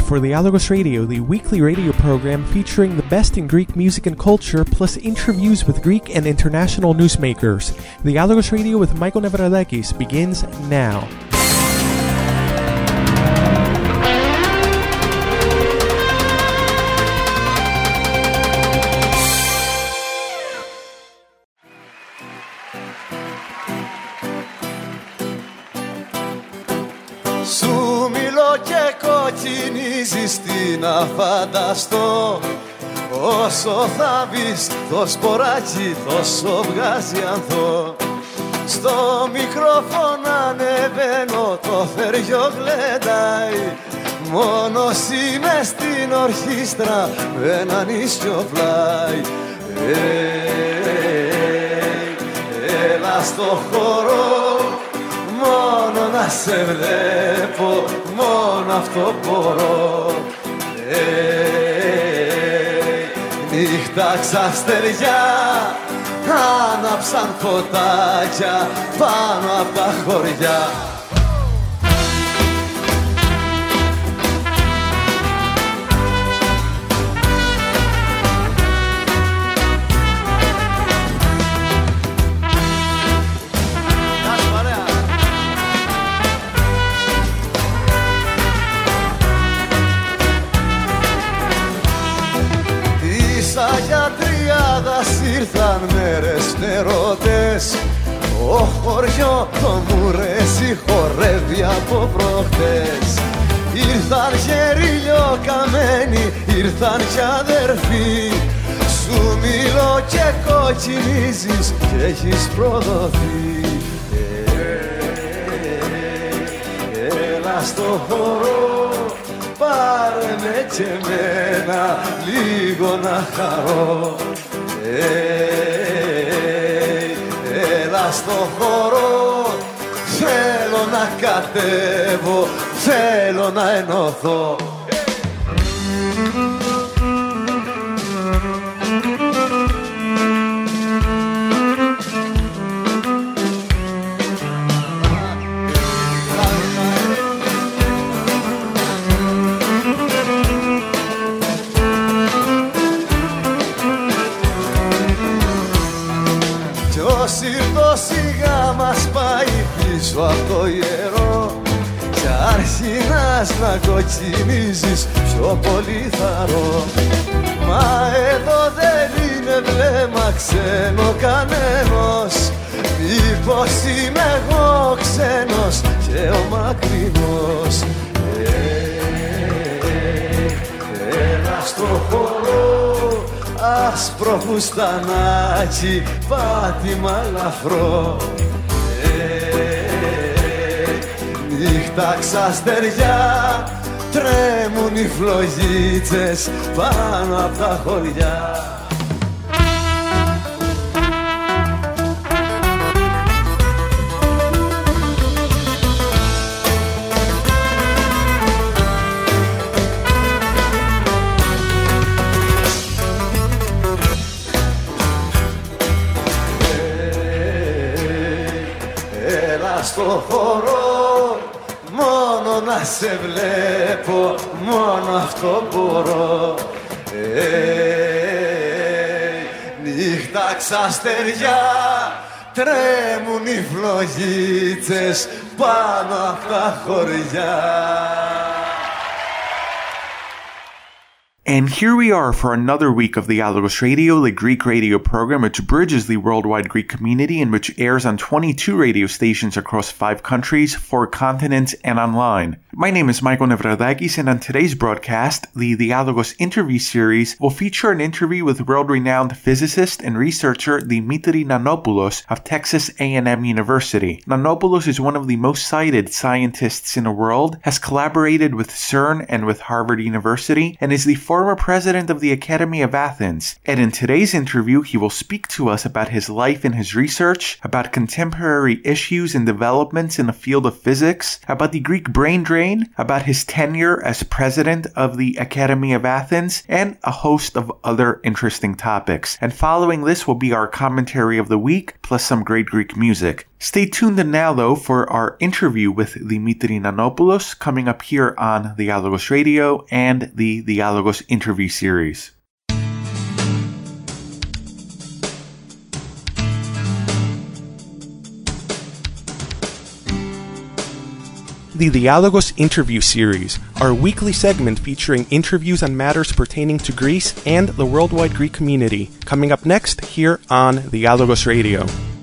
for Dialogos Radio, the weekly radio program featuring the best in Greek music and culture, plus interviews with Greek and international newsmakers. Dialogos Radio with Michael Nevradakis begins now. Κοκκινίζεις τι να φανταστώ. Όσο θα μπεις το σποράκι τόσο βγάζει ανθό. Στο μικρόφωνο ανεβαίνω, το θεριό γλεντάει. Μόνος είμαι στην ορχήστρα με ένα νησιό πλάι. Έλα στο χώρο, μόνο να σε βλέπω, μόνο αυτό μπορώ. Νύχτα ξαστεριά, άναψαν φωτάκια πάνω απ' τα χωριά. Ήρθαν μέρες νερότες, ο χωριό το μουρέσι χορεύει από προχτές. Ήρθαν γερίλιο καμένοι, ήρθαν κι αδερφοί. Σου μιλώ και κοκκινίζεις και έχεις προδοθεί. Έλα στο χώρο, πάρε με και εμένα λίγο να χαρώ. Έλα στο χώρο, θέλω να κατέβω, θέλω να ενωθώ. Σιγά μας πάει πίσω από το ιερό κι αρχινάς να κοκκινίζεις πιο πολύ θαρώ. Μα εδώ δεν είναι βλέμμα ξένο κανένας. Μήπως είμαι εγώ ξένος και ο μακρινός. Έλα στο χώρο, άσπρο φουστανάκι, πάτημα ελαφρό. Νύχτα ξαστεριά, τρέμουν οι φλογίτσες πάνω απ' τα χωριά. Στο χώρο, μόνο να σε βλέπω, μόνο αυτό μπορώ. Νύχτα ξαστεριά, τρέμουν οι φλογίτσες πάνω απ' τα χωριά. And here we are for another week of Dialogos Radio, the Greek radio program which bridges the worldwide Greek community and which airs on 22 radio stations across 5 countries, 4 continents, and online. My name is Michael Nevradakis, and on today's broadcast, the Dialogos interview series will feature an interview with world-renowned physicist and researcher Dimitri Nanopoulos of Texas A&M University. Nanopoulos is one of the most cited scientists in the world, has collaborated with CERN and with Harvard University, and is the former president of the Academy of Athens. And in today's interview, he will speak to us about his life and his research, about contemporary issues and developments in the field of physics, about the Greek brain drain, Ukraine, about his tenure as president of the Academy of Athens, and a host of other interesting topics. And following this will be our commentary of the week, plus some great Greek music. Stay tuned now, though, for our interview with Dimitri Nanopoulos coming up here on Dialogos Radio and the Dialogos interview series. The Dialogos interview series, our weekly segment featuring interviews on matters pertaining to Greece and the worldwide Greek community, coming up next here on Dialogos Radio.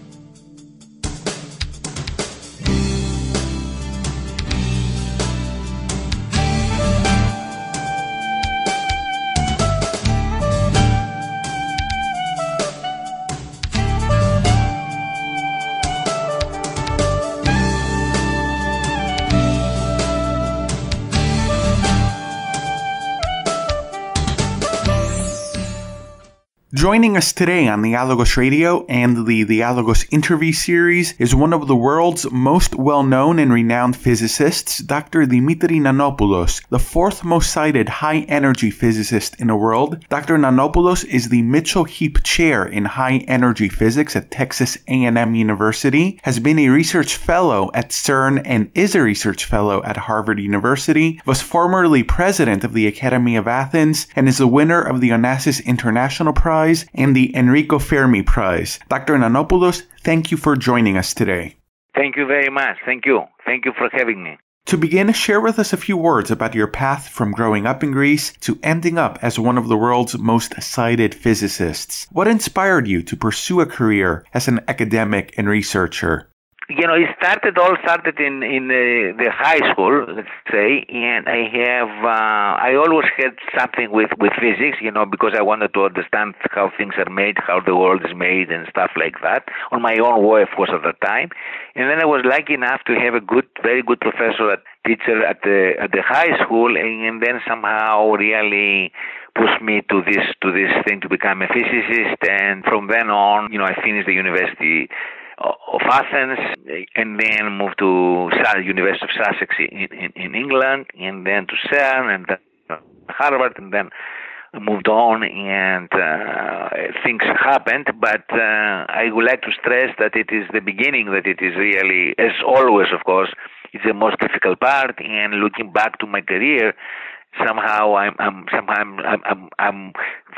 Joining us today on Dialogos Radio and the Dialogos interview series is one of the world's most well-known and renowned physicists, Dr. Dimitri Nanopoulos, the fourth most cited high-energy physicist in the world. Dr. Nanopoulos is the Mitchell Heap Chair in High-Energy Physics at Texas A&M University, has been a research fellow at CERN and is a research fellow at Harvard University, was formerly president of the Academy of Athens, and is the winner of the Onassis International Prize and the Enrico Fermi Prize. Dr. Nanopoulos, thank you for joining us today. Thank you very much. Thank you. Thank you for having me. To begin, share with us a few words about your path from growing up in Greece to ending up as one of the world's most cited physicists. What inspired you to pursue a career as an academic and researcher? You know, it all started in the high school, let's say, and I always had something with physics, you know, because I wanted to understand how things are made, how the world is made and stuff like that, on my own way, of course, at the time. And then I was lucky enough to have a very good professor, teacher at the high school, and then somehow really pushed me to this thing to become a physicist. And from then on, you know, I finished the University of Athens, and then moved to University of Sussex in England, and then to CERN, and then Harvard, and then moved on, and things happened. But I would like to stress that it is the beginning, that it is really, as always, of course, it's the most difficult part. And looking back to my career, somehow I'm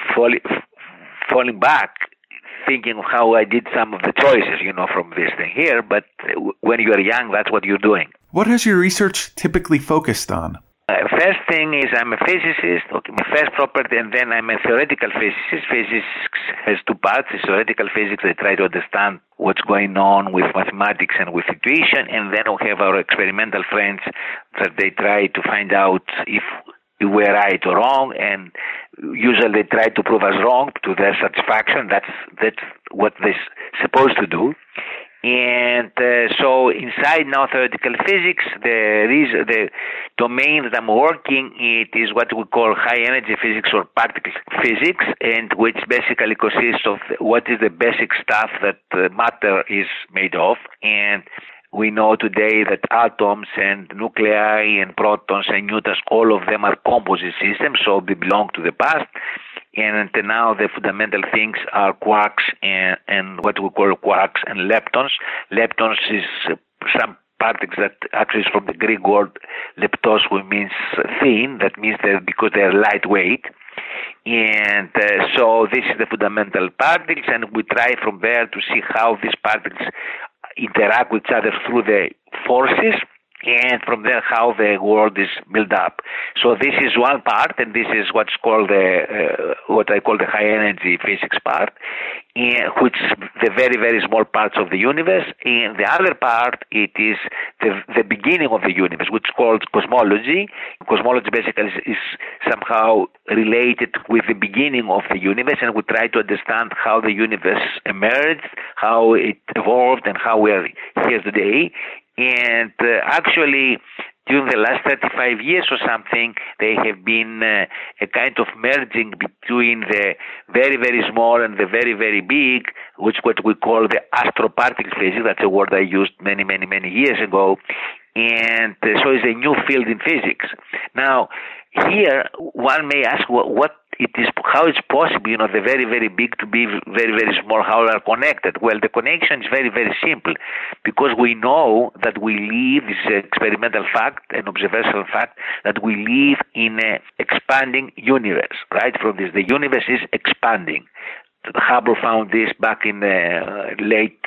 falling back, thinking of how I did some of the choices, you know, from this thing here. But when you're young, that's what you're doing. What has your research typically focused on? First thing is I'm a physicist, okay, my first property, and then I'm a theoretical physicist. Physics has two parts. It's theoretical physics. I try to understand what's going on with mathematics and with intuition, and then we have our experimental friends that they try to find out if we're right or wrong, and usually they try to prove us wrong to their satisfaction. That's what they're supposed to do. And so inside now theoretical physics, the domain that I'm working, it is what we call high energy physics or particle physics, and which basically consists of what is the basic stuff that matter is made of. And we know today that atoms and nuclei and protons and neutrons, all of them are composite systems, so they belong to the past. And until now, the fundamental things are quarks and what we call quarks and leptons. Leptons is some particles that actually is from the Greek word leptos, which means thin. That means that because they are lightweight. And so this is the fundamental particles, and we try from there to see how these particles interact with each other through the forces, and from there how the world is built up. So this is one part, and this is what's called what I call the high energy physics part, which is the very, very small parts of the universe. And the other part, it is the beginning of the universe, which is called cosmology. Cosmology basically is somehow related with the beginning of the universe, and we try to understand how the universe emerged, how it evolved, and how we are here today. And actually, during the last 35 years or something, they have been a kind of merging between the very, very small and the very, very big, which what we call the astroparticle physics. That's a word I used many, many, many years ago. and so it's a new field in physics. Now, here one may ask what it is, how it's possible, the very, very big to be very, very small, how they are connected. Well, the connection is very, very simple, because we know that we live, this is an experimental fact, an observational fact, that we live in an expanding universe, right? From this, the universe is expanding. Hubble found this back in the late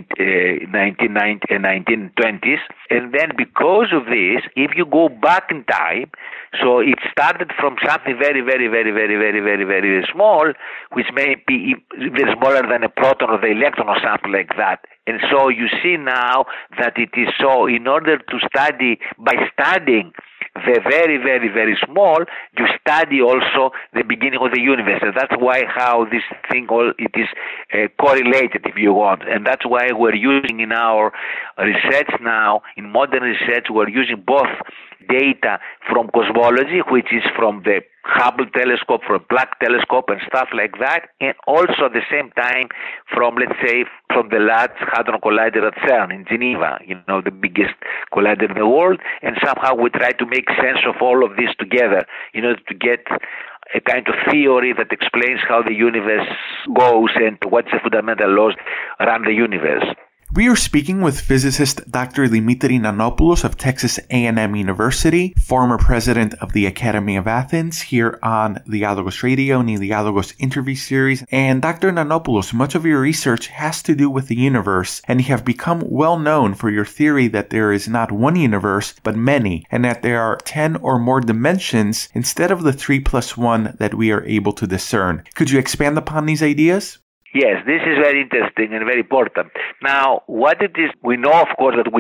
1920s. And then because of this, if you go back in time, so it started from something very, very, very, very, very, very, very, very small, which may be even smaller than a proton or the electron or something like that. And so you see now that it is so, in order to study, by studying the very, very, very small, you study also the beginning of the universe. And that's why how this thing, it is correlated, if you want. And that's why we're using in our research now, in modern research, we're using both data from cosmology, which is from the Hubble telescope, from Planck telescope and stuff like that, and also at the same time from, let's say, from the Large Hadron Collider at CERN in Geneva, the biggest collider in the world, and somehow we try to make sense of all of this together, to get a kind of theory that explains how the universe goes and what's the fundamental laws around the universe. We are speaking with physicist Dr. Dimitri Nanopoulos of Texas A&M University, former president of the Academy of Athens, here on the Dialogos Radio and the Dialogos interview series. And Dr. Nanopoulos, much of your research has to do with the universe, and you have become well known for your theory that there is not one universe, but many, and that there are 10 or more dimensions instead of the 3 plus 1 that we are able to discern. Could you expand upon these ideas? Yes, this is very interesting and very important. Now, what it is, we know, of course, that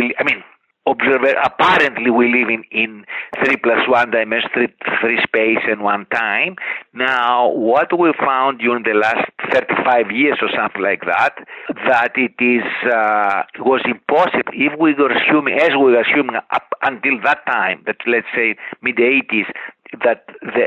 apparently we live in 3 plus 1 dimension, three space and one time. Now, what we found during the last 35 years or something like that it is was impossible if we were assuming, as we were assuming up until that time, that let's say mid-80s, that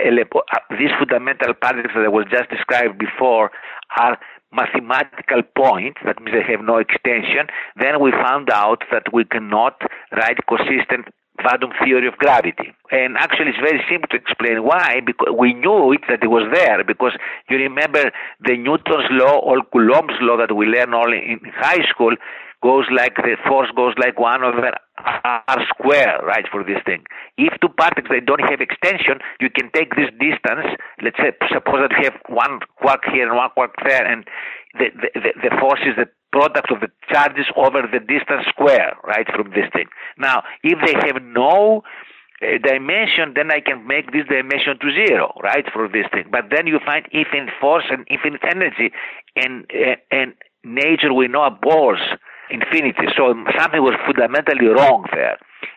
these fundamental particles that I was just described before are mathematical points, that means they have no extension. Then we found out that we cannot write consistent quantum theory of gravity. And actually it's very simple to explain why, because we knew it, that it was there, because you remember the Newton's law or Coulomb's law that we learn all in high school, the force goes like 1 over r squared, right, for this thing. If two particles, they don't have extension, you can take this distance, let's say, suppose that you have one quark here and one quark there, and the force is the product of the charges over the distance square, right, from this thing. Now, if they have no dimension, then I can make this dimension to 0, right, for this thing. But then you find infinite force and infinite energy, and nature, we know, abhors infinity. So something was fundamentally wrong there.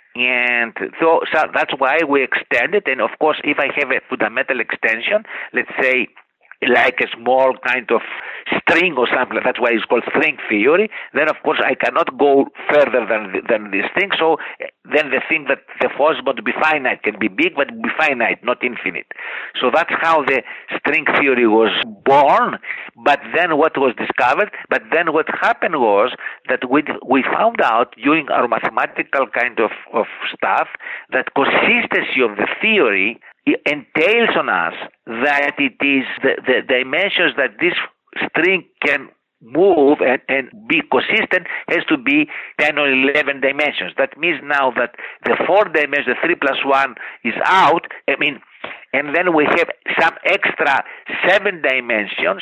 And so that's why we extended. And of course, if I have a fundamental extension, let's say like a small kind of string or something, that's why it's called string theory, then of course I cannot go further than this thing. So then the thing that the force is going to be finite can be big, but be finite, not infinite. So that's how the string theory was born. But then what was discovered, but then what happened was that we found out during our mathematical kind of stuff that consistency of the theory entails on us that it is the dimensions that this string can move and be consistent has to be 10 or 11 dimensions. That means now that the 4 dimensions, the 3 plus 1 is out, and then we have some extra 7 dimensions,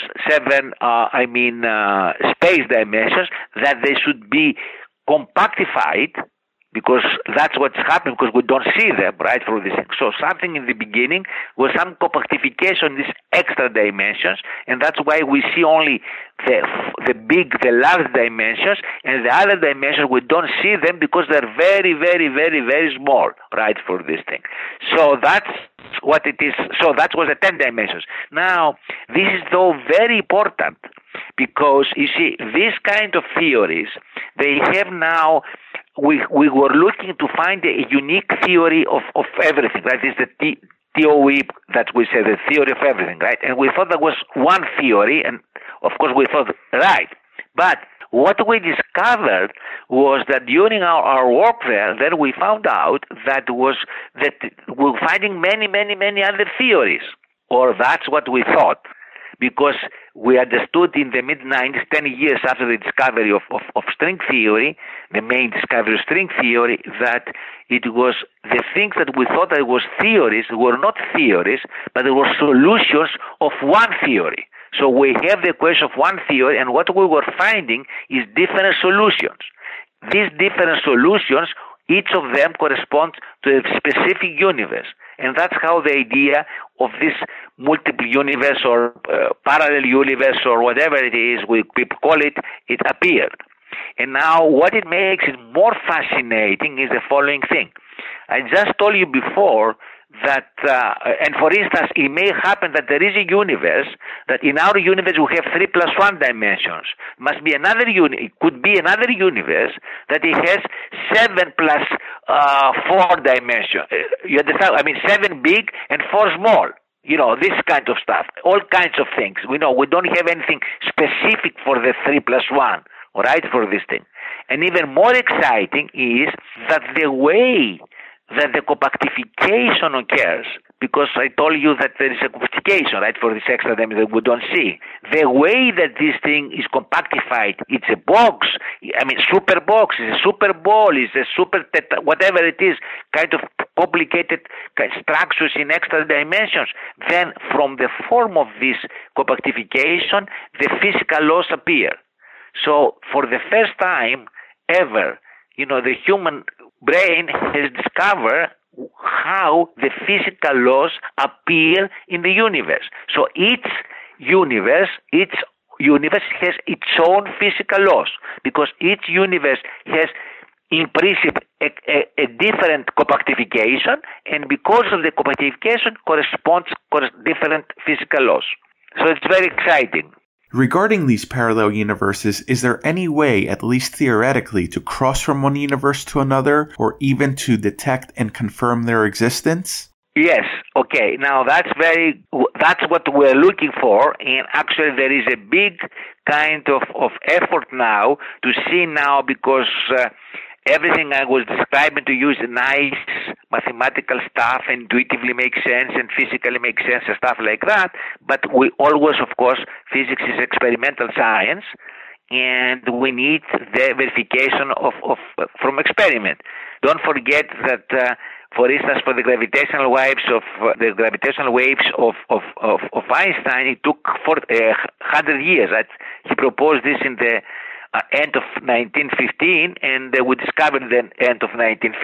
space dimensions, that they should be compactified, because that's what's happening, because we don't see them, right, for this thing. So something in the beginning was some compactification, these extra dimensions, and that's why we see only the large dimensions, and the other dimensions, we don't see them because they're very, very, very, very small, right, for this thing. So that's what it is. So that was the 10 dimensions. Now, this is though very important, because you see, these kind of theories, they have now, we were looking to find a unique theory of everything, right? It's the TOE that we say, the theory of everything, right? And we thought there was one theory, and of course we thought, right, But what we discovered was that during our work there, then we found out that we're finding many other theories, or that's what we thought, because we understood in the mid-90s, 10 years after the discovery of string theory, the main discovery of string theory, that it was the things that we thought that was theories were not theories, but they were solutions of one theory. So we have the equation of one theory, and what we were finding is different solutions. These different solutions, each of them corresponds to a specific universe. And that's how the idea of this multiple universe or parallel universe or whatever it is, we call it, it appeared. And now what it makes it more fascinating is the following thing. I just told you before that, and for instance, it may happen that there is a universe, that in our universe we have 3 + 1 dimensions. Must be another it could be another universe that it has 7 + 4 dimensions. You understand? I mean, 7 big and 4 small. You know, this kind of stuff. All kinds of things. We know we don't have anything specific for the 3 + 1, all right, for this thing. And even more exciting is that the way that the compactification occurs, because I told you that there is a compactification, right, for this extra dimension that we don't see. The way that this thing is compactified, it's a box, I mean, super box, it's a super ball, it's a super, whatever it is, kind of complicated structures in extra dimensions. Then from the form of this compactification, the physical laws appear. So for the first time ever, you know, the human brain has discovered how the physical laws appear in the universe. So each universe has its own physical laws, because each universe has in principle a different compactification, and because of the compactification corresponds different physical laws. So it's very exciting. Regarding these parallel universes, is there any way, at least theoretically, to cross from one universe to another, or even to detect and confirm their existence? Yes. Okay. Now that's what we're looking for, and actually there is a big kind of effort now to see now, because everything I was describing to you is nice mathematical stuff, intuitively makes sense and physically makes sense and stuff like that. But we always, of course, physics is experimental science, and we need the verification from experiment. Don't forget that, for instance, for the gravitational waves of Einstein, it took 100 years. Right? He proposed this in the end of 1915, and we discovered the end of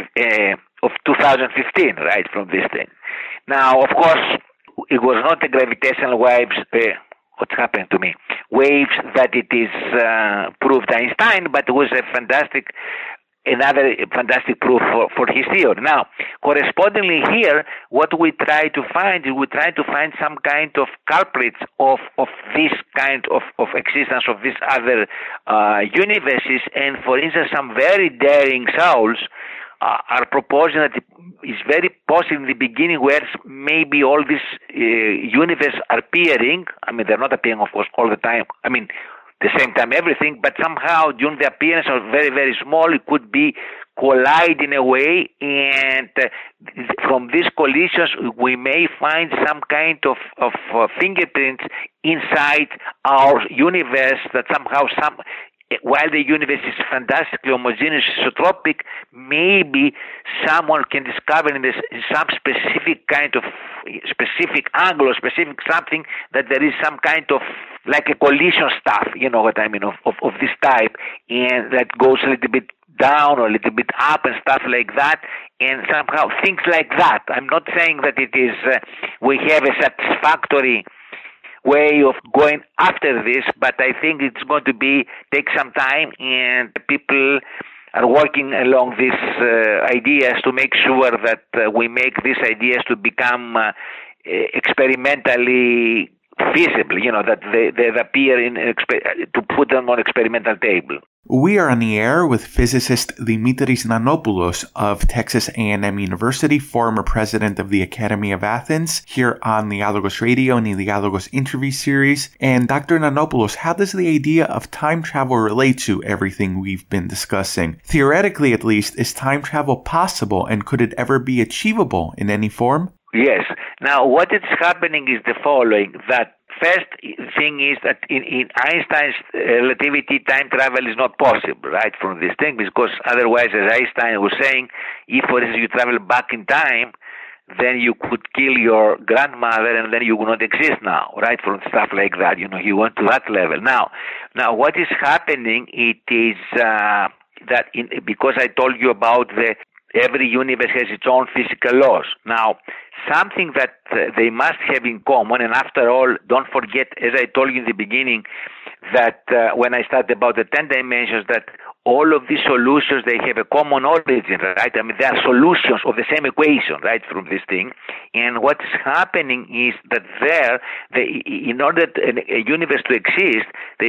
2015, right, from this thing. Now, of course, it was not the gravitational waves, what's happening to me, waves that it is proved Einstein, but it was another fantastic proof for his theory. Now, correspondingly here, what we try to find is some kind of culprits of this kind of existence of these other universes, and for instance, some very daring souls are proposing that it's very possible in the beginning where maybe all these universes are appearing. I mean, they're not appearing, of course, all the time. I mean, the same time everything, but somehow during the appearance of very, very small, it could be collide in a way, and from these collisions we may find some kind of fingerprints inside our universe that somehow while the universe is fantastically homogeneous, isotropic, maybe someone can discover in some specific kind of specific angle or specific something that there is some kind of like a collision stuff, you know what I mean, of this type, and that goes a little bit down or a little bit up and stuff like that, and somehow things like that. I'm not saying that it is we have a satisfactory way of going after this, but I think it's going to take some time, and people are working along these ideas to make sure that we make these ideas to become experimentally feasible, that they appear to put them on experimental table. We are on the air with physicist Dimitris Nanopoulos of Texas A&M University, former president of the Academy of Athens, here on the Dialogos Radio and the Dialogos interview series. And Dr. Nanopoulos, how does the idea of time travel relate to everything we've been discussing? Theoretically, at least, is time travel possible, and could it ever be achievable in any form? Yes. Now, what is happening is the following, that first thing is that in Einstein's relativity, time travel is not possible, right, from this thing, because otherwise, as Einstein was saying, if, for instance, you travel back in time, then you could kill your grandmother and then you would not exist now, right, from stuff like that. He went to that level. Now what is happening, it is that because I told you about every universe has its own physical laws. Now, something that they must have in common, and after all, don't forget, as I told you in the beginning, that when I started about the 10 dimensions, that all of these solutions, they have a common origin, right? I mean, they are solutions of the same equation, right, from this thing. And what is happening is that in order a universe to exist,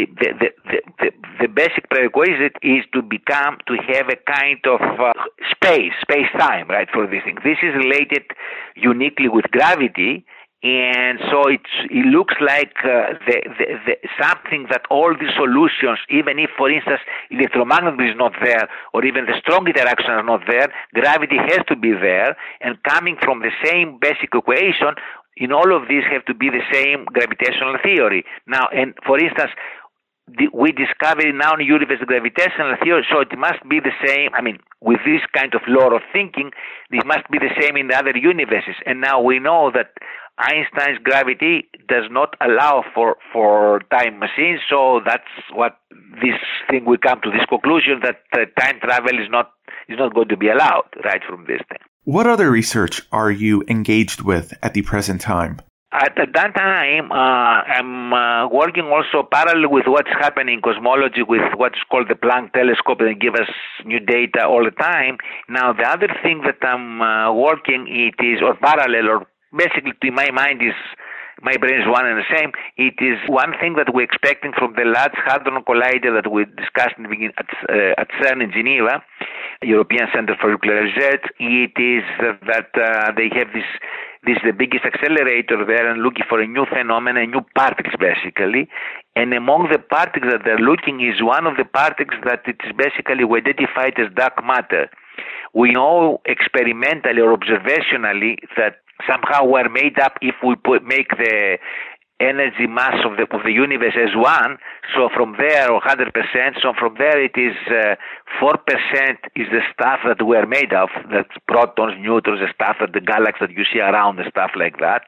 the basic prerequisite is to have a kind of space-time, right, for this thing. This is related uniquely with gravity. And so it looks like something that all these solutions, even if, for instance, electromagnetism is not there, or even the strong interactions are not there, gravity has to be there, and coming from the same basic equation, in all of these have to be the same gravitational theory. Now, and for instance, we discover now in the universe gravitational theory, so it must be the same. I mean, with this kind of law of thinking, this must be the same in the other universes. And now we know that Einstein's gravity does not allow for time machines, so that's what this thing we come to this conclusion that time travel is not going to be allowed, right, from this thing. What other research are you engaged with at the present time? At that time, I'm working also parallel with what's happening in cosmology with what's called the Planck telescope, and they give us new data all the time. Now, the other thing that I'm working, or parallel, or basically to my mind is, my brain is one and the same. It is one thing that we're expecting from the Large Hadron Collider that we discussed in the beginning at CERN in Geneva, European Center for Nuclear Research. It is that they have this is the biggest accelerator there, and looking for a new phenomenon, new particles basically. And among the particles that they're looking is one of the particles that it is basically identified as dark matter. We know experimentally or observationally that somehow we're made up if we make the energy mass of the universe as one, so from there, or 100%, so from there it is 4% is the stuff that we're made of, that's protons, neutrons, the stuff that the galaxy that you see around and stuff like that.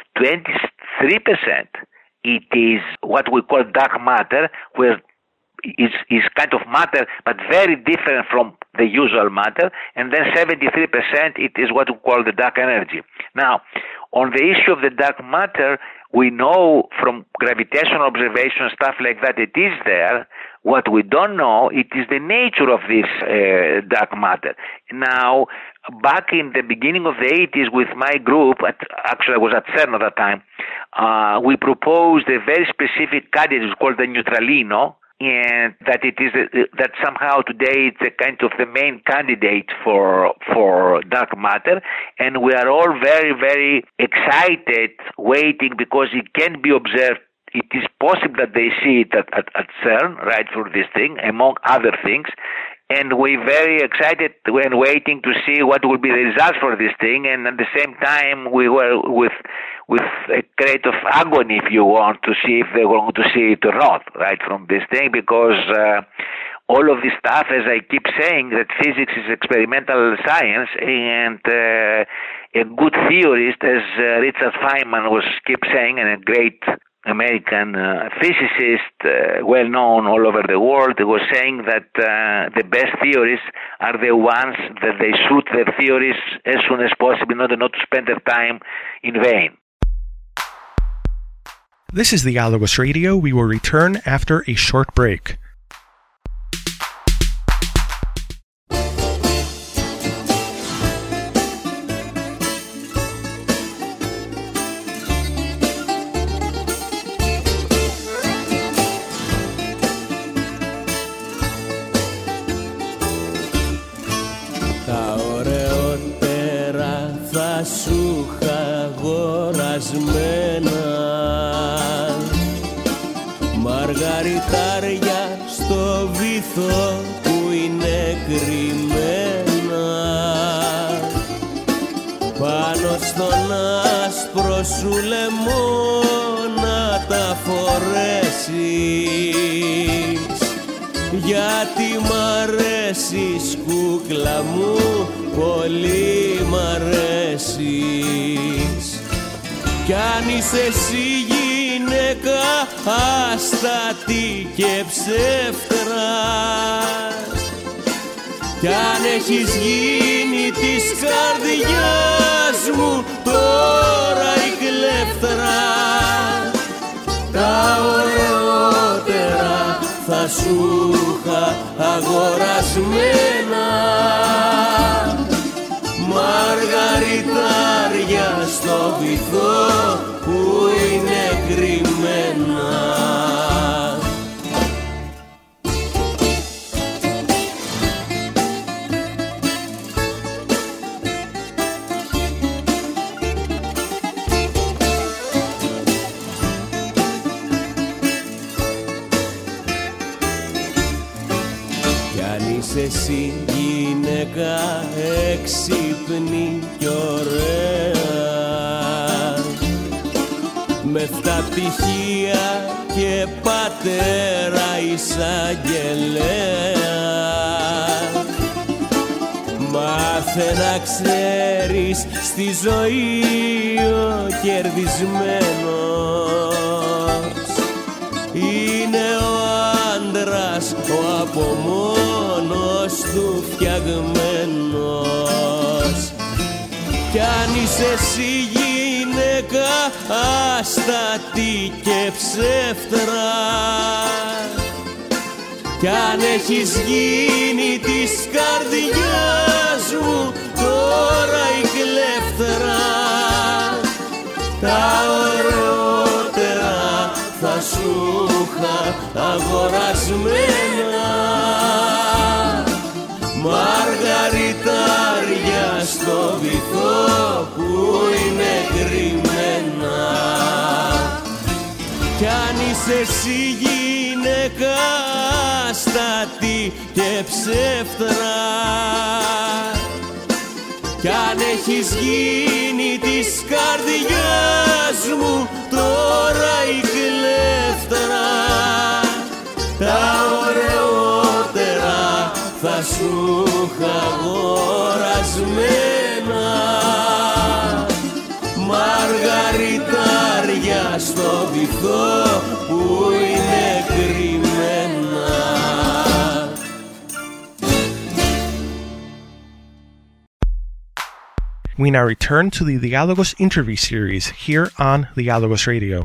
23% it is what we call dark matter, where is kind of matter, but very different from the usual matter, and then 73% it is what we call the dark energy. Now, on the issue of the dark matter, we know from gravitational observation, stuff like that, it is there. What we don't know, it is the nature of this dark matter. Now, back in the beginning of the 80s with my group, actually I was at CERN at that time, we proposed a very specific candidate called the neutralino, and that it is that somehow today it's a kind of the main candidate for dark matter, and we are all very, very excited, waiting, because it can be observed. It is possible that they see it at CERN, right, for this thing, among other things. And we're very excited when waiting to see what will be the results for this thing. And at the same time, we were with a great of agony, if you want, to see if they were going to see it or not, right, from this thing, because all of this stuff, as I keep saying, that physics is experimental science, and a good theorist, as Richard Feynman keep saying, and a great American physicist, well known all over the world, was saying that the best theories are the ones that they shoot their theories as soon as possible in order not to spend their time in vain. This is the Dialogos Radio. We will return after a short break. σου είχα αγορασμένα, μαργαριτάρια στο βυθό που είναι κρυμμένα, πάνω στον άσπρο σου λαιμό να τα φορέσεις, γιατί μ' αρέσεις κούκλα μου, πολύ μ' αρέσεις. Κι αν είσαι εσύ γυναίκα άστατη και ψεύτρα, κι αν έχεις γίνει της καρδιάς μου τώρα η κλέφτρα, τα ωραιότερα θα σου είχα αγορασμένα, μαργαριτάρια στο βυθό που είναι κρυμμένα. Εσύ γυναίκα έξυπνη κι ωραία, με 7 πτυχία και πατέρα εισαγγελέα, μάθε να ξέρεις στη ζωή ο κερδισμένος είναι ο άντρας ο από μόνος του φτιαγμένος. Κι αν είσαι εσύ γυναίκα άστατη και ψεύτρα, κι αν έχεις γίνει της καρδιάς μου τώρα η κλέφτρα, τα ωραιότερα θα σου είχα αγορασμένα, μαργαριτάρια στο βυθό που είναι κρυμμένα. Κι αν είσαι εσύ γυναίκα άστατη και ψεύτρα, κι αν έχεις γίνει της καρδιάς μου τώρα η κλέφτρα, τα ωραιότερα θα σου είχα αγορασμένα, μαργαριτάρια στο βυθό που είναι κρυμμένα. We now return to the Dialogos interview series here on Dialogos Radio.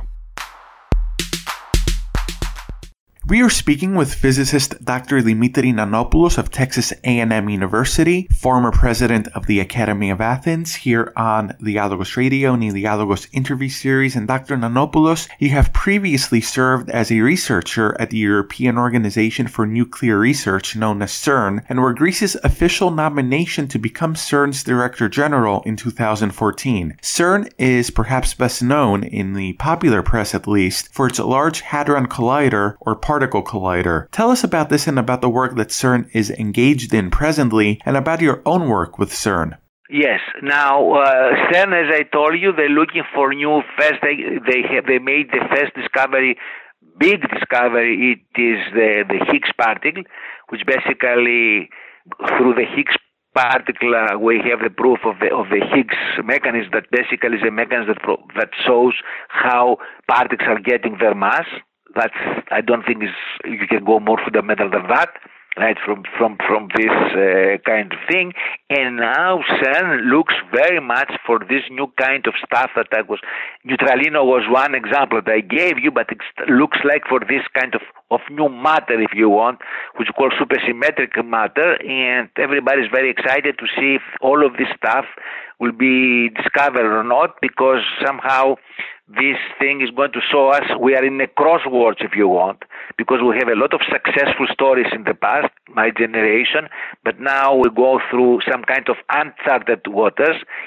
We are speaking with physicist Dr. Dimitri Nanopoulos of Texas A&M University, former president of the Academy of Athens, here on Dialogos Radio and the Dialogos interview series. And Dr. Nanopoulos, you have previously served as a researcher at the European Organization for Nuclear Research, known as CERN, and were Greece's official nomination to become CERN's Director General in 2014. CERN is perhaps best known, in the popular press at least, for its Large Hadron Collider, or Particle Collider. Tell us about this and about the work that CERN is engaged in presently, and about your own work with CERN. Yes. Now, CERN, as I told you, they're looking for new first. They made the first discovery, big discovery. It is the Higgs particle, which basically through the Higgs particle we have the proof of the Higgs mechanism. That basically is a mechanism that shows how particles are getting their mass. That's, I don't think you can go more fundamental than that, right, from this kind of thing. And now CERN looks very much for this new kind of stuff that neutralino was one example that I gave you, but it looks like for this kind of new matter, if you want, which is called supersymmetric matter, and everybody's very excited to see if all of this stuff will be discovered or not, because somehow this thing is going to show us we are in a crossroads, if you want, because we have a lot of successful stories in the past, my generation, but now we go through some kind of uncharted waters.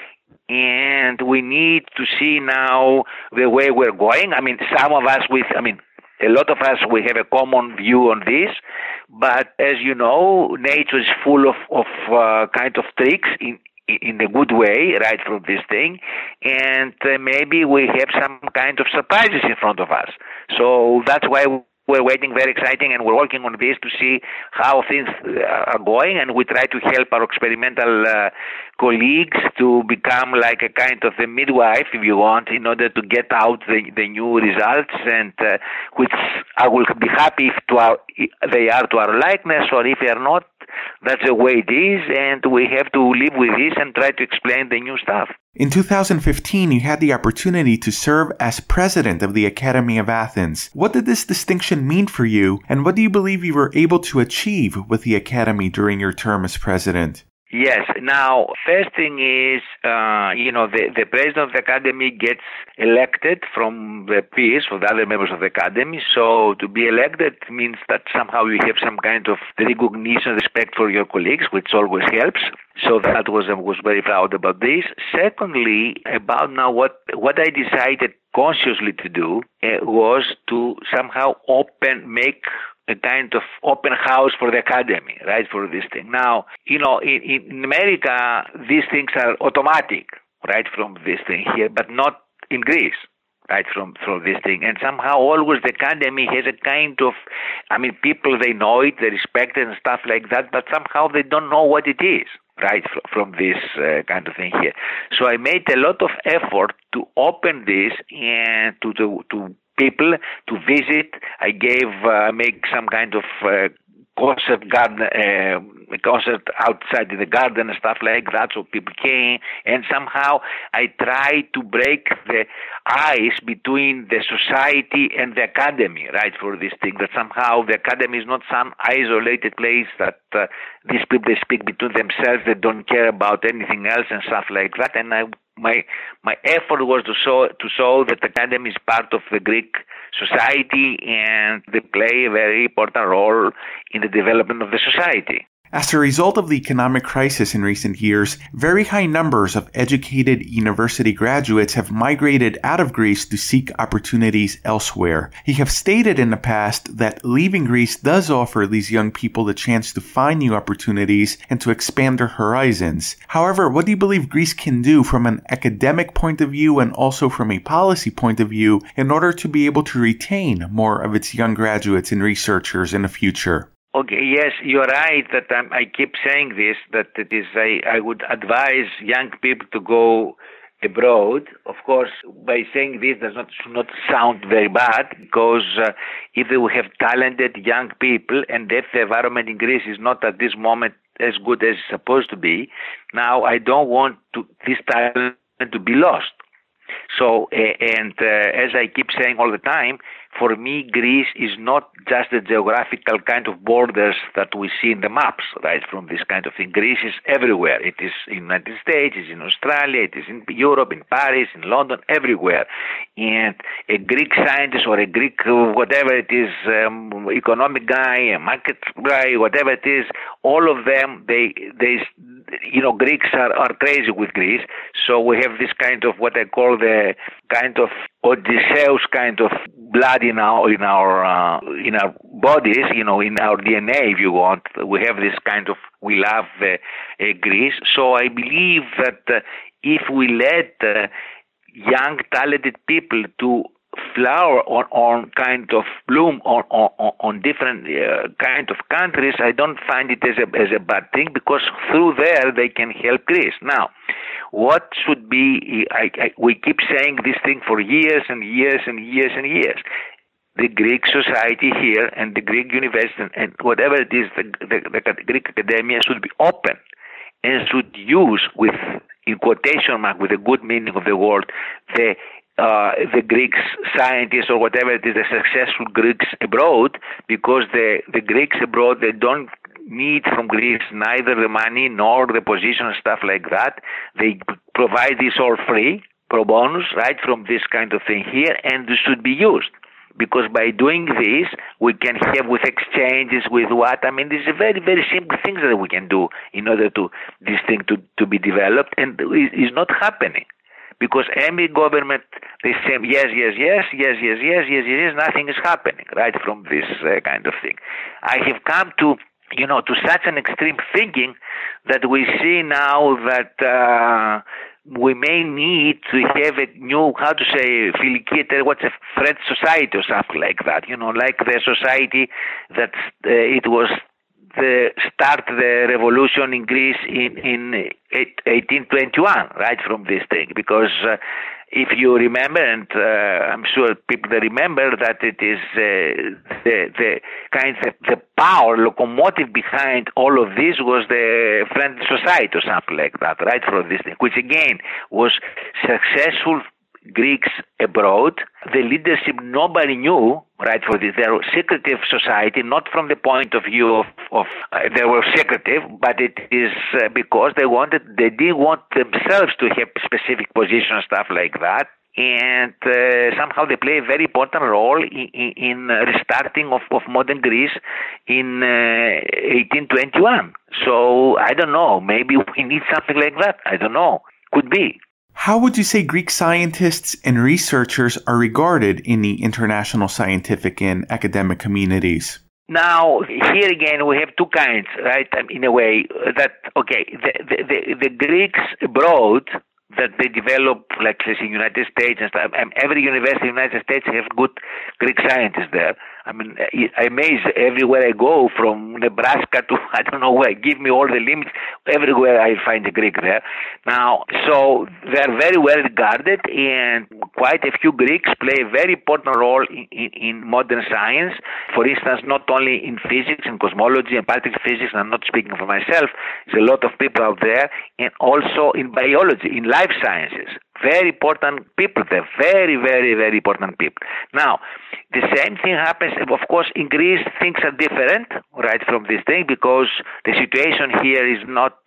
and we need to see now the way we're going. I mean, some of us a lot of us, we have a common view on this, but as you know, nature is full of kind of tricks in a good way, right, from this thing, and maybe we have some kind of surprises in front of us. So that's why we're waiting, very exciting, and we're working on this to see how things are going, and we try to help our experimental colleagues to become like a kind of a midwife, if you want, in order to get out the new results, and which I will be happy if they are to our likeness, or if they are not, that's the way it is, and we have to live with this and try to explain the new stuff. In 2015, you had the opportunity to serve as president of the Academy of Athens. What did this distinction mean for you, and what do you believe you were able to achieve with the Academy during your term as president? Yes. Now, first thing is, the president of the Academy gets elected from the peers, from the other members of the Academy. So to be elected means that somehow you have some kind of recognition, respect for your colleagues, which always helps. So that was very proud about this. Secondly, about now what I decided consciously to do was to somehow make a kind of open house for the Academy, right, for this thing. Now, in America, these things are automatic, right, from this thing here, but not in Greece, right, from this thing. And somehow always the Academy has a kind of, people, they know it, they respect it and stuff like that, but somehow they don't know what it is, right, from this kind of thing here. So I made a lot of effort to open this and to people to visit. I make some kind of concert outside in the garden and stuff like that, so people came, and somehow I try to break the ice between the society and the Academy, right, for this thing, that somehow the Academy is not some isolated place that these people, they speak between themselves, they don't care about anything else and stuff like that. And my effort was to show that the Academy is part of the Greek society, and they play a very important role in the development of the society. As a result of the economic crisis in recent years, very high numbers of educated university graduates have migrated out of Greece to seek opportunities elsewhere. You have stated in the past that leaving Greece does offer these young people the chance to find new opportunities and to expand their horizons. However, what do you believe Greece can do from an academic point of view and also from a policy point of view in order to be able to retain more of its young graduates and researchers in the future? Okay, yes, you're right that I keep saying this, that it is I would advise young people to go abroad. Of course, by saying this should not sound very bad, because if we have talented young people, and if the environment in Greece is not at this moment as good as it's supposed to be, now I don't want this talent to be lost. So, as I keep saying all the time, for me, Greece is not just the geographical kind of borders that we see in the maps, right, from this kind of thing. Greece is everywhere. It is in the United States, it is in Australia, it is in Europe, in Paris, in London, everywhere. And a Greek scientist or a Greek whatever it is, economic guy, a market guy, whatever it is, all of them, Greeks are crazy with Greece. So we have this kind of what I call the kind of Odysseus kind of blood in our bodies, in our DNA, if you want. We have this kind of, we love Greece. So I believe that if we let young talented people to flower on kind of bloom on different kind of countries, I don't find it as a bad thing, because through there they can help Greece. Now, what should be, we keep saying this thing for years and years and years and years. The Greek society here and the Greek university and whatever it is, the Greek academia should be open and should use, with, in quotation mark, with a good meaning of the word, the Greek scientists or whatever it is, the successful Greeks abroad, because the Greeks abroad, they don't need from Greece neither the money nor the position and stuff like that. They provide this all free, pro bonus, right, from this kind of thing here, and this should be used. because by doing this, we can have with exchanges, with what? I mean, these are very, very simple things that we can do in order to this thing to be developed, and it's not happening. Because every government, they say yes, nothing is happening, right, from this kind of thing. I have come to such an extreme thinking that we see now that we may need to have a new, how to say, what's a French society or something like that, like the society that it was start the revolution in Greece in 1821, right, from this thing. Because if you remember, and I'm sure people remember, that it is the power locomotive behind all of this was the French society or something like that, right, from this thing, which again was successful Greeks abroad. The leadership nobody knew, right, for this. They were secretive society, not from the point of view of they were secretive, but it is because they didn't want themselves to have specific position and stuff like that. And somehow they play a very important role in restarting of modern Greece in 1821. So I don't know, maybe we need something like that. I don't know. Could be. How would you say Greek scientists and researchers are regarded in the international scientific and academic communities? Now, here again, we have two kinds, right? In a way that, okay, the Greeks abroad, that they develop, like say, in the United States and stuff. Every university in the United States has good Greek scientists there. I mean, I'm amazed everywhere I go, from Nebraska to I don't know where. Give me all the limits. Everywhere I find a Greek there. Now, so they're very well regarded, and quite a few Greeks play a very important role in modern science. For instance, not only in physics and cosmology and particle physics, and I'm not speaking for myself, there's a lot of people out there, and also in biology, in life sciences. Very important people there, very, very, very important people. Now, the same thing happens, of course, in Greece. Things are different, right, from this thing, because the situation here is not,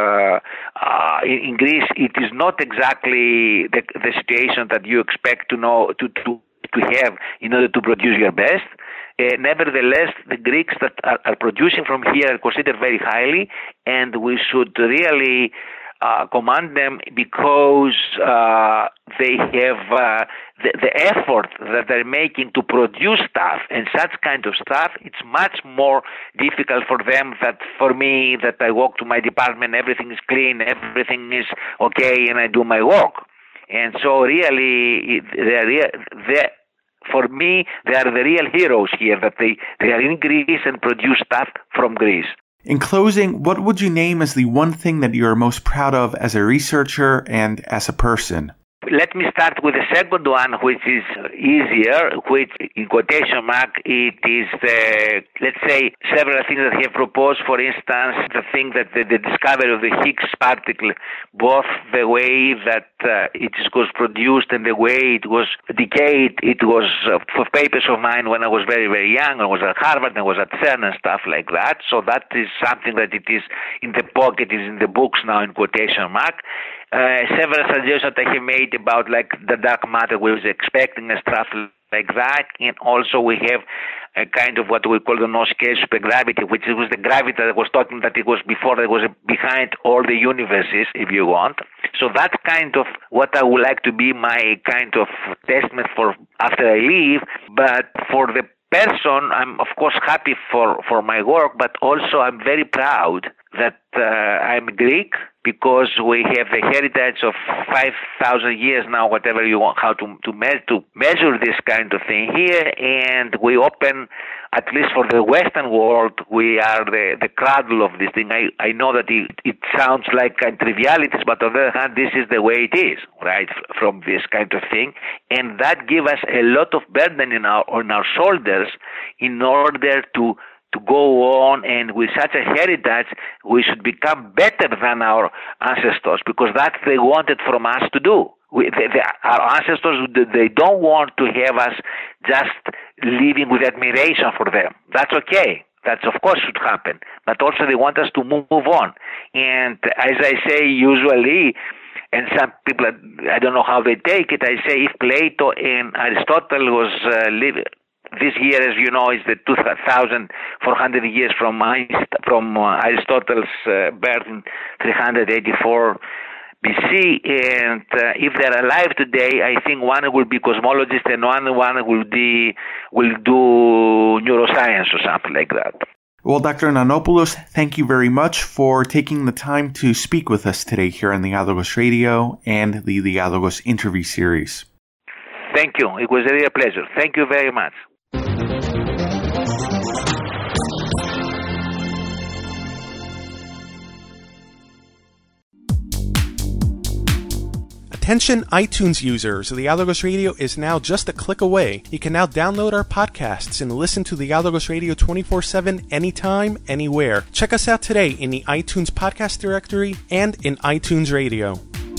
in Greece, it is not exactly the situation that you expect to have in order to produce your best. Nevertheless, the Greeks that are producing from here are considered very highly, and we should really command them, because they have the effort that they're making to produce stuff, and such kind of stuff, it's much more difficult for them than for me, that I walk to my department, everything is clean, everything is okay, and I do my work. And so really, for me, they are the real heroes here, that they are in Greece and produce stuff from Greece. In closing, what would you name as the one thing that you are most proud of as a researcher and as a person? Let me start with the second one, which is easier, which, in quotation mark, it is, let's say, several things that he have proposed. For instance, the thing that the discovery of the Higgs particle, both the way that it was produced and the way it was decayed, it was for papers of mine when I was very, very young. I was at Harvard, I was at CERN and stuff like that. So that is something that it is in the pocket, is in the books now, in quotation mark. Several suggestions I have made about, like, the dark matter we was expecting and stuff like that, and also we have a kind of what we call the no-scale supergravity, which was the gravity that I was talking, that it was before, that was behind all the universes, if you want. So that's kind of what I would like to be my kind of testament for after I leave. But for the person, I'm of course happy for my work, but also I'm very proud that I'm Greek, because we have a heritage of 5,000 years now, whatever you want, how to measure this kind of thing here, and we open, at least for the Western world, we are the cradle of this thing. I know that it sounds like trivialities, but on the other hand, this is the way it is, right, from this kind of thing, and that gives us a lot of burden on our shoulders in order to go on, and with such a heritage, we should become better than our ancestors, because that's what they wanted from us to do. Our ancestors, they don't want to have us just living with admiration for them. That's okay. That, of course, should happen. But also they want us to move on. And as I say usually, and some people, I don't know how they take it, I say if Plato and Aristotle was this year, as you know, is the 2,400 years from Aristotle's birth in 384 BC, and if they're alive today, I think one will be cosmologist and one will do neuroscience or something like that. Well, Dr. Nanopoulos, thank you very much for taking the time to speak with us today here on Dialogos Radio and the Dialogos interview series. Thank you. It was really a pleasure. Thank you very much. Attention iTunes users, Dialogos Radio is now just a click away. You can now download our podcasts and listen to Dialogos Radio 24/7 anytime, anywhere. Check us out today in the iTunes podcast directory and in iTunes Radio.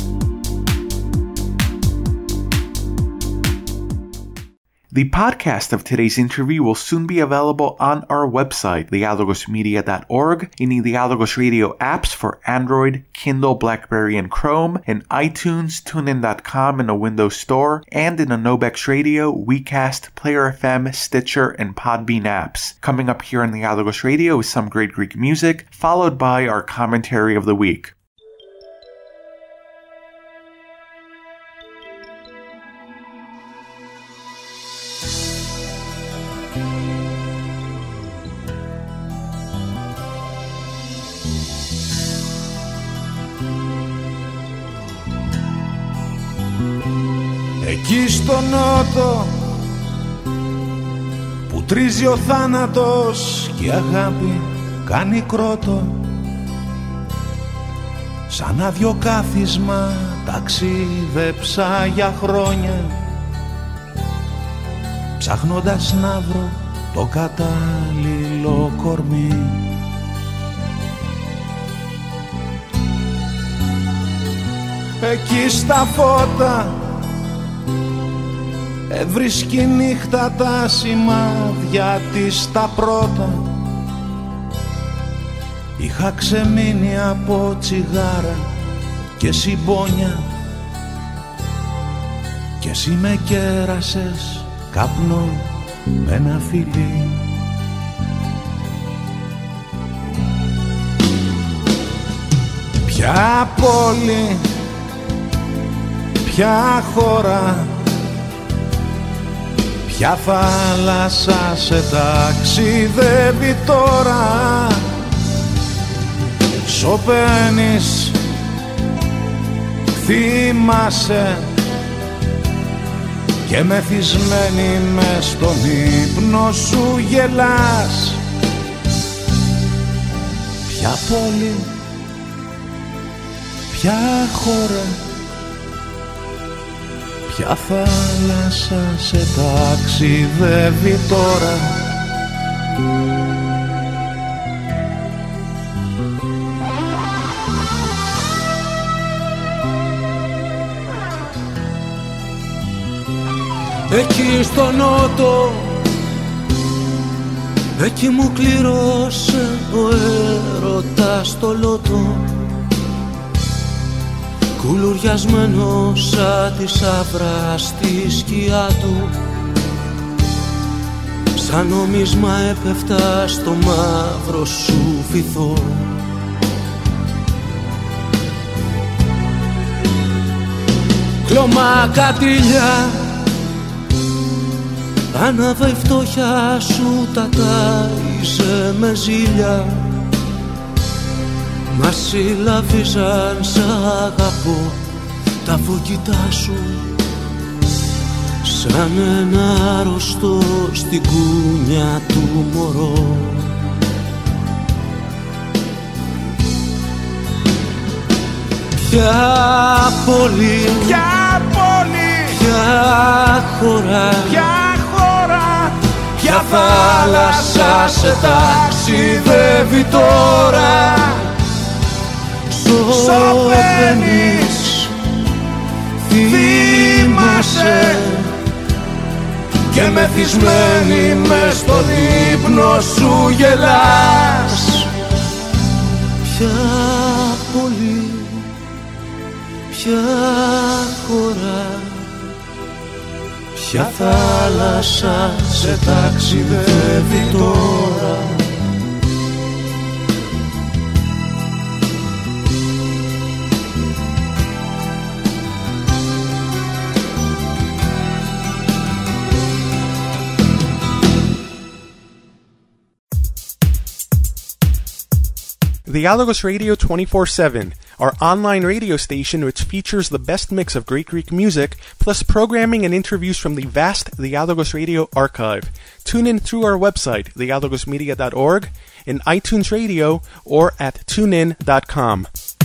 The podcast of today's interview will soon be available on our website, dialogosmedia.org, in the Dialogos Radio apps for Android, Kindle, BlackBerry, and Chrome, in iTunes, TuneIn.com in the Windows Store, and in the Nobex Radio, WeCast, Player FM, Stitcher, and Podbean apps. Coming up here on Dialogos Radio is some great Greek music, followed by our commentary of the week. Εκεί στο νότο που τρίζει ο θάνατος και η αγάπη κάνει κρότο, σαν άδειο κάθισμα ταξίδεψα για χρόνια, ψάχνοντας να βρω το κατάλληλο κορμί. Εκεί στα φώτα έβρισκει νύχτα τα σημάδια της τα πρώτα. Είχα ξεμείνει από τσιγάρα και συμπόνια και εσύ με κέρασες καπνό με ένα φιλί. Ποια πόλη, ποια χώρα, ποια θάλασσα σε ταξιδεύει τώρα. Σωπαίνεις, θυμάσαι και μεθυσμένη μες στον ύπνο σου γελάς. Ποια πόλη, ποια χώρα, ποια θάλασσα σε ταξιδεύει τώρα. Εκεί στο νότο, εκεί μου κλήρωσε ο έρωτας το λότο, κουλουριασμένος σαν τη σαύρα στη σκιά του, σαν νομίσμα έπεφτα στο μαύρο σου βυθό. Κλωμά κατήλια, άναβε η φτώχεια σου, τα τάιζε με ζήλια. Μα συλλαβίζαν σ' αγαπώ τα φωκητά σου, σαν ένα αρρωστό στην κούνια του μωρό. Ποια πόλη, Ποια πόλη, ποια χώρα, ποια θάλασσα σε ταξιδεύει τώρα. Σωπαίνεις, θυμάσαι και μεθυσμένη μες στον ύπνο σου γελάς. Ποια πόλη, ποια χώρα, Ποια θάλασσα σε ταξιδεύει τώρα? Dialogos Radio 24/7, our online radio station which features the best mix of Greek music, plus programming and interviews from the vast Dialogos Radio archive. Tune in through our website, dialogosmedia.org, in iTunes Radio, or at tunein.com.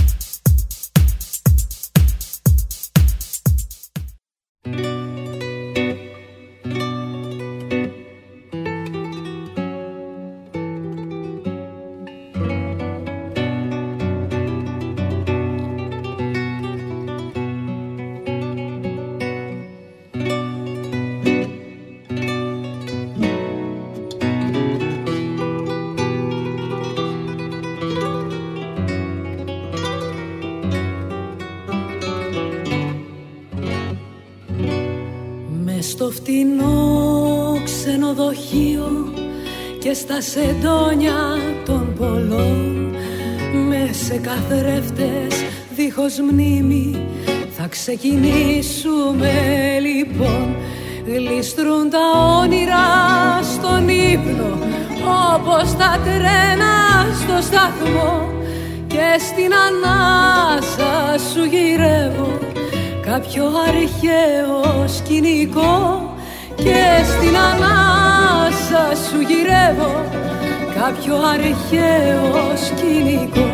Στο φτηνό ξενοδοχείο και στα σεντόνια των πολλών, μες σε καθρέφτες δίχως μνήμη θα ξεκινήσουμε λοιπόν. Γλιστρούν τα όνειρα στον ύπνο όπως τα τρένα στο σταθμό, και στην ανάσα σου γυρεύω κάποιο αρχαίο σκηνικό, και στην ανάσα σου γυρεύω κάποιο αρχαίο σκηνικό.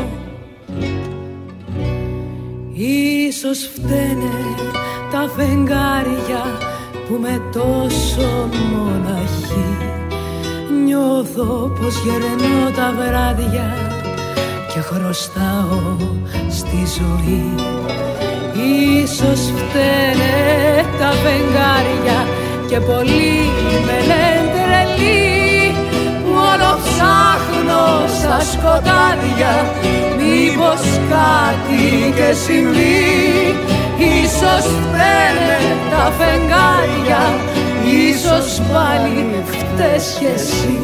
Ίσως φταίνε τα φεγγάρια που με τόσο μοναχή νιώθω πως γερνώ τα βράδια και χρωστάω στη ζωή. Ίσως φταίνε τα φεγγάρια και πολλοί με λένε τρελή, που όλο ψάχνω στα σκοτάδια μήπως κάτι και συμβεί. Ίσως φταίνε τα φεγγάρια, ίσως πάλι φταίς κι εσύ.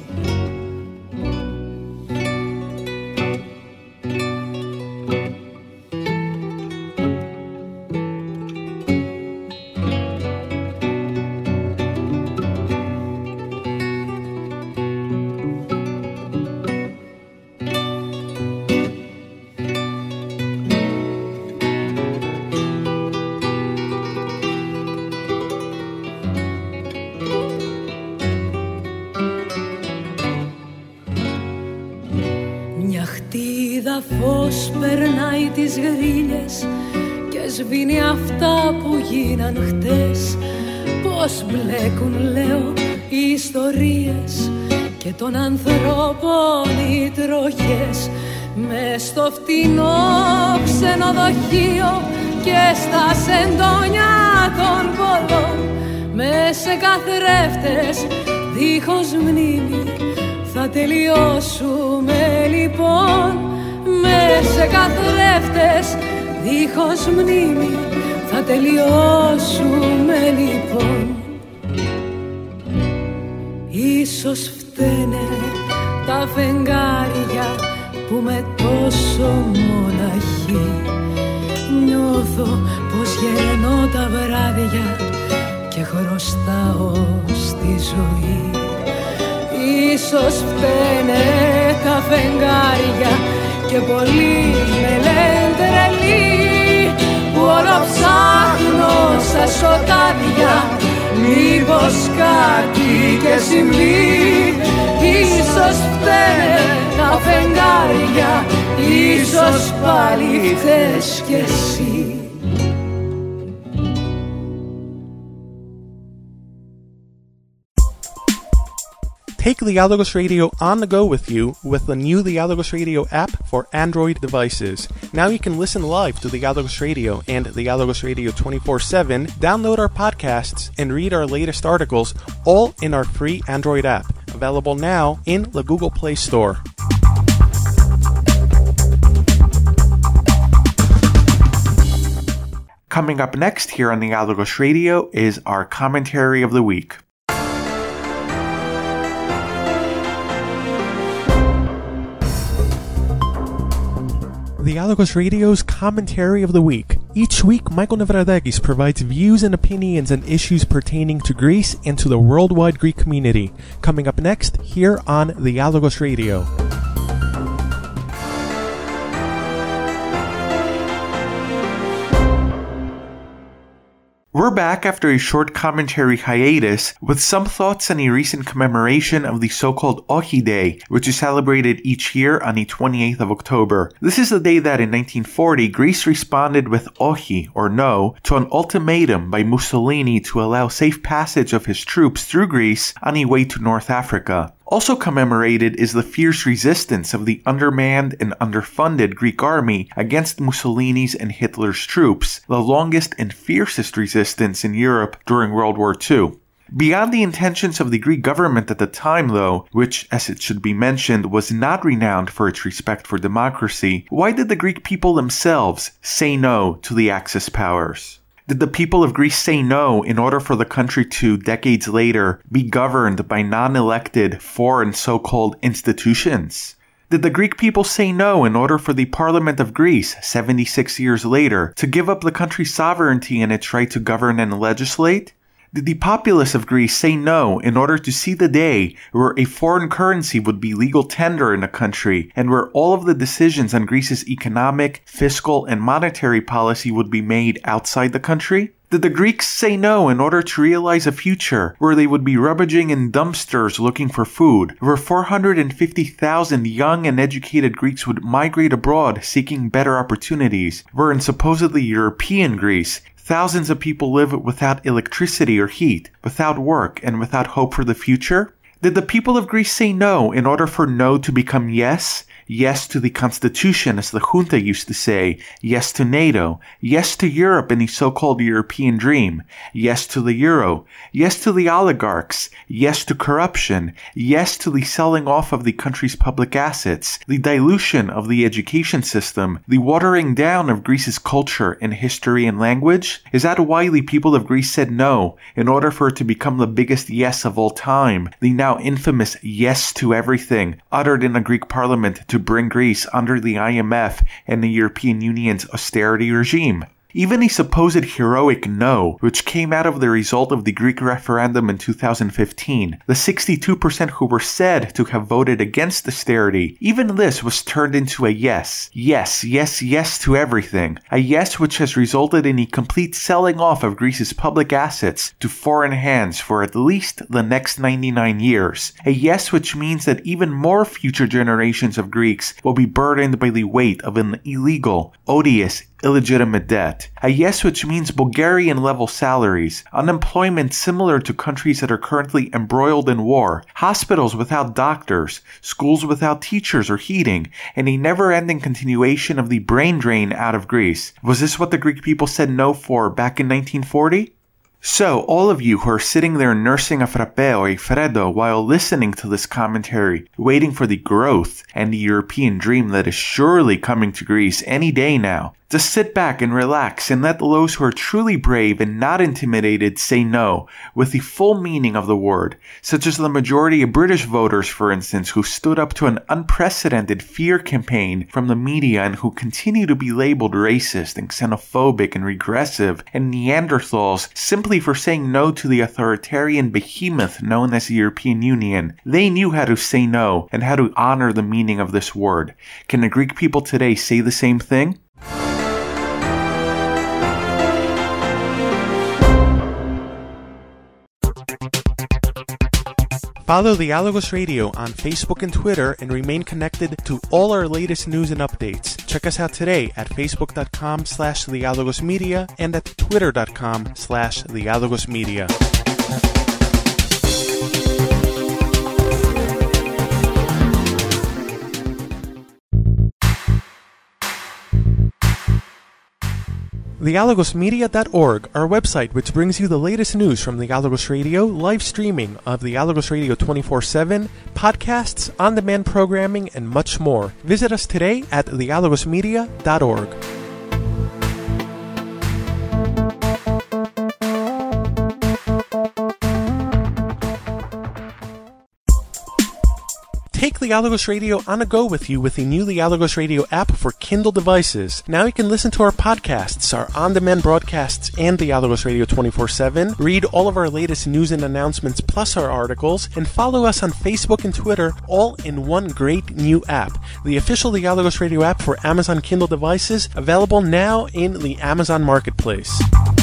Φως περνάει τις γρίλες και σβήνει αυτά που γίναν χτες. Πως μπλέκουν, λέω, οι ιστορίες και των ανθρώπων οι τροχές. Μες στο φτηνό ξενοδοχείο και στα σεντόνια των πολλών, μες σε καθρέφτες δίχως μνήμη θα τελειώσουμε λοιπόν. Μες σε καθρέφτες δίχως μνήμη θα τελειώσουμε λοιπόν. Ίσως φταίνε τα φεγγάρια που με τόσο μοναχή νιώθω πως γερνώ τα βράδια και χρωστάω στη ζωή. Ίσως φταίνε τα φεγγάρια και πολλοί με λένε τρελή, που όλο ψάχνω στα σκοτάδια μήπως κάτι και συμβεί. Ίσως φταίνε τα φεγγάρια, ίσως πάλι φταίς κι εσύ. Take Dialogos Radio on the go with you with the new Dialogos Radio app for Android devices. Now you can listen live to Dialogos Radio and Dialogos Radio 24/7, download our podcasts, and read our latest articles, all in our free Android app, available now in the Google Play Store. Coming up next here on Dialogos Radio is our commentary of the week. Dialogos Radio's commentary of the week. Each week, Michael Nevradakis provides views and opinions on issues pertaining to Greece and to the worldwide Greek community. Coming up next here on Dialogos Radio. We're back after a short commentary hiatus with some thoughts on a recent commemoration of the so-called Ochi Day, which is celebrated each year on the 28th of October. This is the day that in 1940 Greece responded with Ochi, or no, to an ultimatum by Mussolini to allow safe passage of his troops through Greece on a way to North Africa. Also commemorated is the fierce resistance of the undermanned and underfunded Greek army against Mussolini's and Hitler's troops, the longest and fiercest resistance in Europe during World War II. Beyond the intentions of the Greek government at the time, though, which, as it should be mentioned, was not renowned for its respect for democracy, why did the Greek people themselves say no to the Axis powers? Did the people of Greece say no in order for the country to, decades later, be governed by non-elected foreign so-called institutions? Did the Greek people say no in order for the Parliament of Greece, 76 years later, to give up the country's sovereignty and its right to govern and legislate? Did the populace of Greece say no in order to see the day where a foreign currency would be legal tender in a country and where all of the decisions on Greece's economic, fiscal, and monetary policy would be made outside the country? Did the Greeks say no in order to realize a future where they would be rummaging in dumpsters looking for food, where 450,000 young and educated Greeks would migrate abroad seeking better opportunities, where in supposedly European Greece, thousands of people live without electricity or heat, without work, and without hope for the future? Did the people of Greece say no in order for no to become yes? Yes to the Constitution, as the junta used to say. Yes to NATO. Yes to Europe and the so-called European dream. Yes to the euro. Yes to the oligarchs. Yes to corruption. Yes to the selling off of the country's public assets. The dilution of the education system. The watering down of Greece's culture and history and language. Is that why the people of Greece said no, in order for it to become the biggest yes of all time? The now infamous yes to everything, uttered in a Greek parliament to bring Greece under the IMF and the European Union's austerity regime. Even a supposed heroic no, which came out of the result of the Greek referendum in 2015, the 62% who were said to have voted against austerity, even this was turned into a yes. Yes, yes, yes to everything. A yes which has resulted in a complete selling off of Greece's public assets to foreign hands for at least the next 99 years. A yes which means that even more future generations of Greeks will be burdened by the weight of an illegal, odious, illegitimate debt. A yes which means Bulgarian-level salaries, unemployment similar to countries that are currently embroiled in war, hospitals without doctors, schools without teachers or heating, and a never-ending continuation of the brain drain out of Greece. Was this what the Greek people said no for back in 1940? So, all of you who are sitting there nursing a frappe or a freddo while listening to this commentary, waiting for the growth and the European dream that is surely coming to Greece any day now, just sit back and relax and let those who are truly brave and not intimidated say no, with the full meaning of the word, such as the majority of British voters, for instance, who stood up to an unprecedented fear campaign from the media and who continue to be labeled racist and xenophobic and regressive and Neanderthals simply for saying no to the authoritarian behemoth known as the European Union. They knew how to say no and how to honor the meaning of this word. Can the Greek people today say the same thing? Follow Dialogos Radio on Facebook and Twitter and remain connected to all our latest news and updates. Check us out today at facebook.com/dialogosmedia and at twitter.com/dialogosmedia. Dialogosmedia.org, our website which brings you the latest news from Dialogos Radio, live streaming of Dialogos Radio 24/7, podcasts, on-demand programming, and much more. Visit us today at dialogosmedia.org. Weekly Alagos Radio on a go with you with the newly Alagos Radio app for Kindle devices. Now you can listen to our podcasts, our on-demand broadcasts, and the Alagos Radio 24/7, read all of our latest news and announcements plus our articles, and follow us on Facebook and Twitter, all in one great new app. The official The Alagos Radio app for Amazon Kindle devices, available now in the Amazon Marketplace.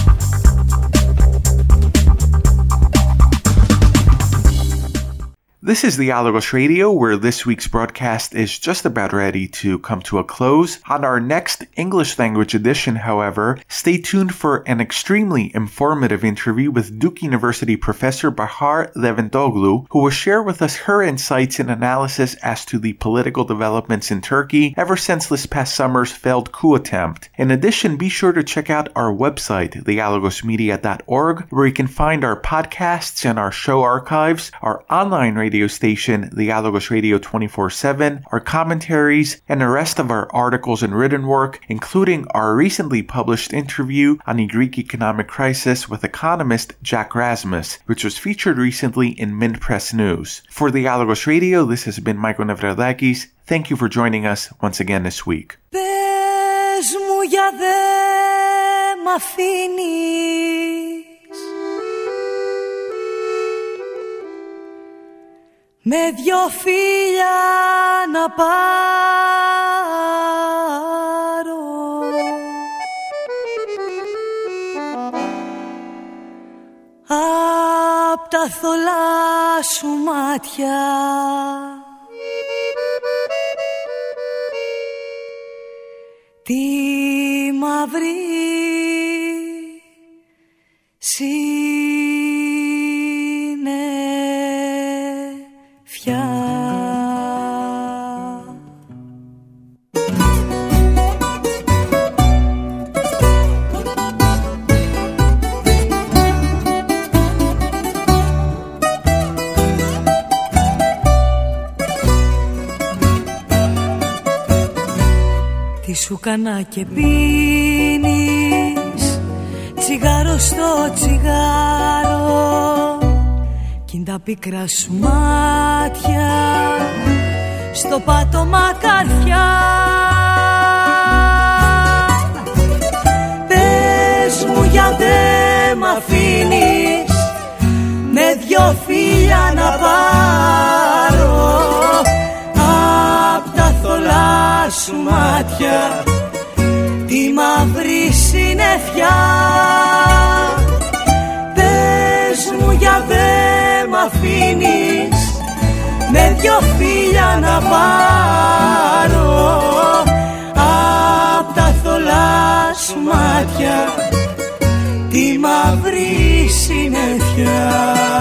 This is the Alagos Radio, where this week's broadcast is just about ready to come to a close. On our next English language edition, however, stay tuned for an extremely informative interview with Duke University professor Bahar Leventoglu, who will share with us her insights and analysis as to the political developments in Turkey ever since this past summer's failed coup attempt. In addition, be sure to check out our website, thealagosmedia.org, where you can find our podcasts and our show archives, our online radio station, the Alagos Radio 24/7, our commentaries, and the rest of our articles and written work, including our recently published interview on the Greek economic crisis with economist Jack Rasmus, which was featured recently in Mint Press News. For the Alagos Radio, this has been Michael Nevradakis. Thank you for joining us once again this week. Πες μου για δε μ' αφήνεις με δυο φίλια να πάρω απ' τα θολά σου μάτια τη μαύρη τι σου κάνα και πίνεις τσιγάρο στο τσιγάρο κι είναι τα πίκρα σου μάτια στο πάτωμα καρφιά. Πες μου για δε μ' αφήνεις με δυο φίλια να πάρω απ' τα θολά σου μάτια τη μαύρη συννεφιά. Πες μου για δε μ' αφήνεις με δυο φίλια να πάρω απ' τα θολά σου μάτια τη μαύρη συννεφιά.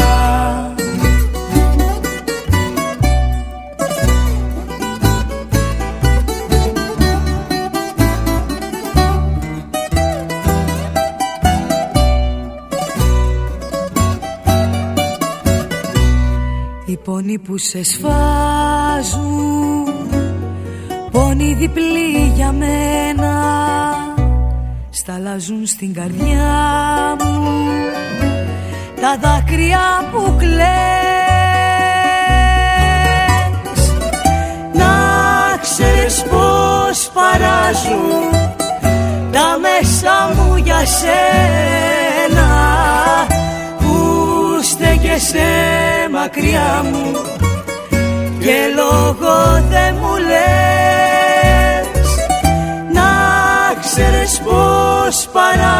Οι πόνοι που σε σφάζουν, πόνοι διπλοί για μένα, σταλάζουν στην καρδιά μου τα δάκρυα που κλαις. Να ξέρεις πως παράζουν τα μέσα μου για σένα που στέκεσαι μακριά μου και λόγο δεν μου λες. Να ξέρεις πως παρά